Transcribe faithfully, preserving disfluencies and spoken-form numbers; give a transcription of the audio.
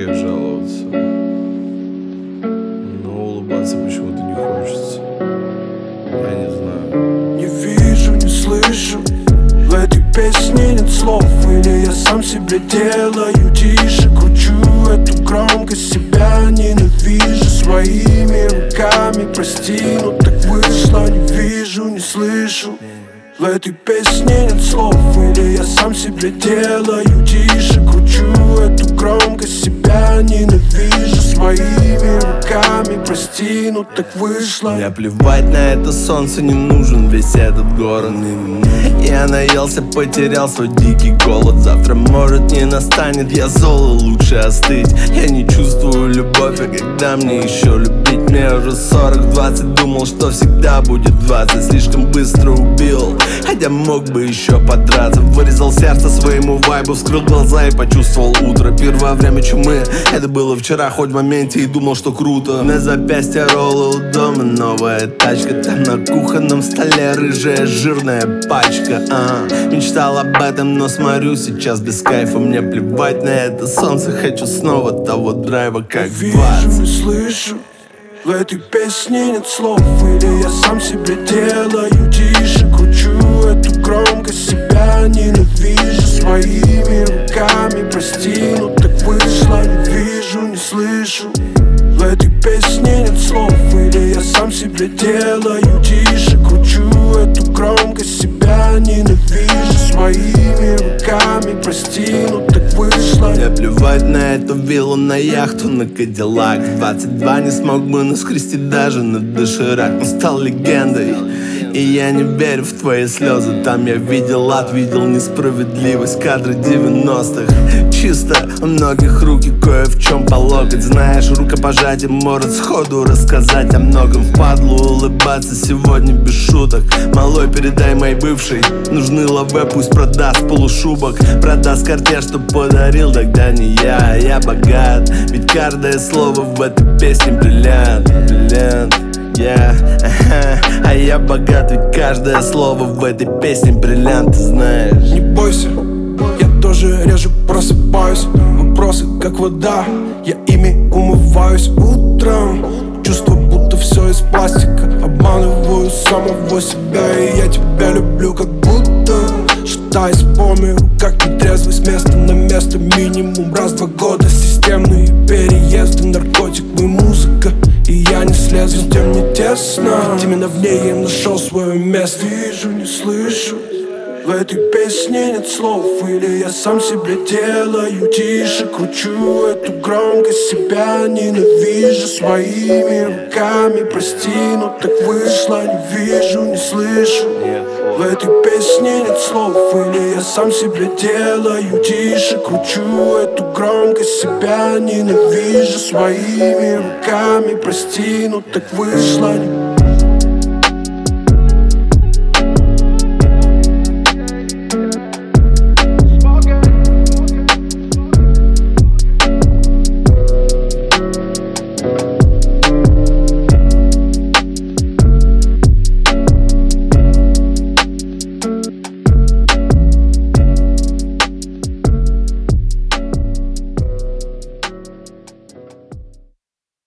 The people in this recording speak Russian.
грех жаловаться, но улыбаться почему-то не хочется. Я не знаю. Не вижу, не слышу, в этой песне нет слов. Или я сам себе делаю тише, кручу эту громкость, себя ненавижу своими руками. Прости, но так вышло. Не вижу, не слышу, в этой песне нет слов. Или я сам себе делаю тише, кручу эту громкость, себя ненавижу своими руками. Прости, но так вышло. Мне плевать на это солнце, не нужен весь этот город. Я наелся, потерял свой дикий голод. Завтра может не настанет, я зол, лучше остыть. Я не чувствую любовь, а когда мне еще любить? Мне уже сорок, двадцать, думал, что всегда будет двадцать. Слишком быстро убил, хотя мог бы еще подраться. Вырезал сердце своему вайбу, вскрыл глаза и почувствовал утро. Первое время чумы, это было вчера, хоть в моменте и думал, что круто. На запястье роллы у дома, новая тачка. Там на кухонном столе рыжая жирная пачка. а. Мечтал об этом, но смотрю сейчас без кайфа. Мне плевать на это солнце, хочу снова того драйва, как двадцать. Вижу, не слышу, в этой песне нет слов. Или я сам себе делаю тише, кручу эту громкость, себя ненавижу своими руками. Прости, но так вышло. Не вижу, не слышу, в этой песне нет слов. Или я сам себе делаю тише, кручу эту громкость, себя ненавижу своими руками. Прости, но так вышло. Мне плевать на эту виллу, на яхту, на Кадиллак. двадцать два не смог бы наскрестить даже на доширак. Но стал легендой, и я не верю в твои слезы. Там я видел ад, видел несправедливость. Кадры девяностых. Чисто у многих руки кое в чем по локоть. Знаешь, рукопожатие может сходу рассказать о многом. Впадлу улыбаться сегодня без шуток. Малой, передай моей бывшей, нужны лаве, пусть продаст полушубок. Продаст карте, что подарил тогда не я, а я богат. Ведь каждое слово в этой песне бриллиант, бриллиант. Yeah, ага. А я богат, ведь каждое слово в этой песне бриллиант, ты знаешь. Не бойся, я тоже реже просыпаюсь. Вопросы как вода, я ими умываюсь утром. Чувство, будто все из пластика. Обманываю самого себя, и я тебя люблю как будто. Шатаясь по миру, как нетрезвый, с места на место. Минимум раз в два года. Системные переезды, наркотик и музыка. И я не слезу, с тем не тесно. Именно в ней я нашел свое место. Вижу, не слышу, в этой песне нет слов. Или я сам себе делаю тише, кручу эту громкость, себя ненавижу своими руками. Прости, но так вышло. Не вижу, не слышу, в этой песне нет слов. Или я сам себе делаю тише, кручу эту громкость, себя ненавижу своими руками. Прости, но так вышло.